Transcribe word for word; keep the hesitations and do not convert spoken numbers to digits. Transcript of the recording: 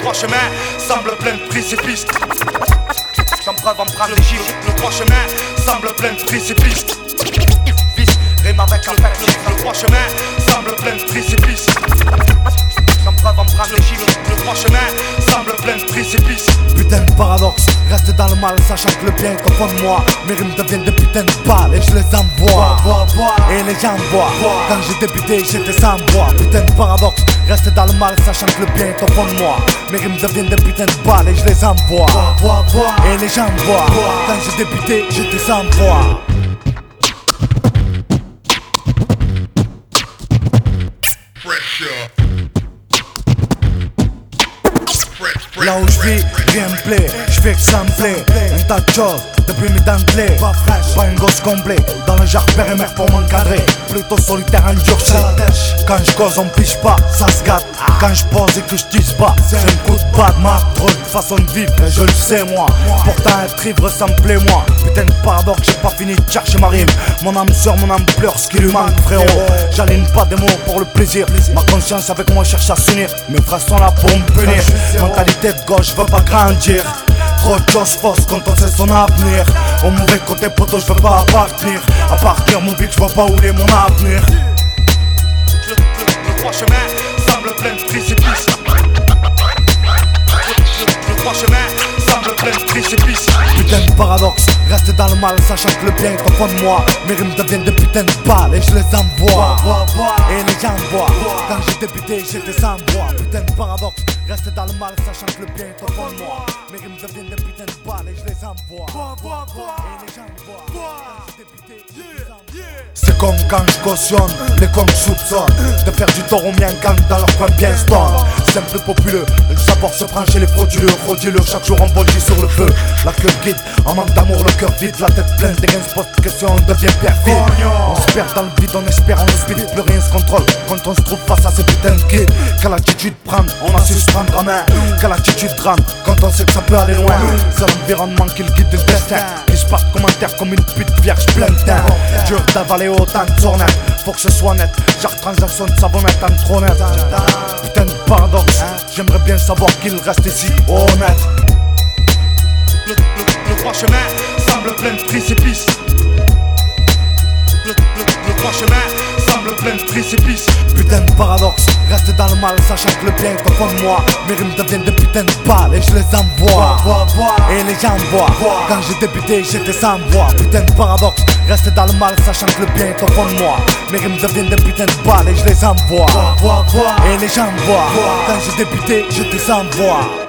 droit chemin semble plein de précipices. Sans preuve empreinte des chiffres. Le droit chemin semble plein de précipices. Fils, rime avec affect. Le droit chemin semble plein de précipices. Sans preuve empreinte des chiffres. Le droit chemin semble plein de précipices. Putain de paradoxe, reste dans le mal sachant que le bien est au fond de moi. Mes rimes deviennent des putains de balles et je les envoie. Et les gens voient. Quand j'ai débuté j'étais sans voix. Putain de paradoxe, reste dans le mal sachant que le bien est au fond de moi. Mes rimes deviennent des putains de balles et je les envoie. Et les gens voient. Quand j'ai débuté j'étais sans voix. Là où je vis, rien me plaît, je fais que ça me plaît. Un tas de choses, depuis mes dentelés. Pas fraîche, pas un gosse complet. Dans le genre père et mère pour m'encadrer. Plutôt solitaire endurci. Quand je cause on piche pas, ça se gâte. Quand je pose et que je tisse pas, c'est un coup de patte. Ma trop de façon de vivre, et je le sais moi. Pourtant être ivre ça me plaît moi. Putain de paradoxe, j'ai pas fini de chercher ma rime. Mon âme sœur, mon âme pleure ce qui lui manque frérot. J'aligne pas des mots pour le plaisir. Ma conscience avec moi cherche à s'unir. Mes frères sont là pour me punir. Mentalité de gauche, je veux pas grandir. Trop de choses fausses quand on sait son avenir. Au mauvais côté poteau, je veux pas appartenir. À partir mon but, je vois pas où est mon avenir. Le, le, le droit chemin semble plein de précipices. Le, le, le droit chemin semble plein de précipices. Putain de paradoxe, reste dans le mal sachant que le bien est au fond de moi. Mes rimes deviennent des putains de balles et je les envoie. Et les gens voient. Quand j'ai débuté j'étais sans voix. Putain de paradoxe, reste dans le mal sachant que le bien est au fond de moi. Mes rimes deviennent des putains de balles et je les envoie. Et les gens voient. Quand j'ai débuté j'étais sans voix. C'est comme quand je cautionne, les cons soupçonnent de faire du tort aux miens quand dans leur coin bien stone. Simple populeux, le savoir se prend chez les frauduleux. Frauduleux, chaque jour on bondit sur le feu. La queue guide, en manque d'amour, le cœur vide. La tête pleine, des gains se posent de questions, on devient perfide. On se perd dans le vide, on espère, on speed, plus rien se contrôle quand on se trouve face à ces putains de kids. Quelle attitude prendre, on a su se prendre en main. Quelle attitude rendre, quand on sait que ça peut aller loin. C'est l'environnement qui le guide le destin. Qui se parte commentaire comme une pute vierge pleine de teint. Dur d'avaler autant de tournettes, faut que ce soit net. Genre transaction de savonnette en trop net. Putain de paradoxe, j'aimerais bien savoir qu'il reste ici honnête. Le, le, le droit chemin semble plein de précipices. Le, le, le droit chemin semble plein de précipices. Putain de paradoxe, reste dans le mal sachant que le bien est au fond de moi. Mes rimes deviennent des putains de balles et je les envoie. Et les gens voient. Quand j'ai débuté j'étais sans voix. Putain de paradoxe, reste dans le mal sachant que le bien est au fond de moi. Mes rimes deviennent des putains de balles et je les envoie. Et les gens voient. Quand j'ai débuté j'étais sans voix.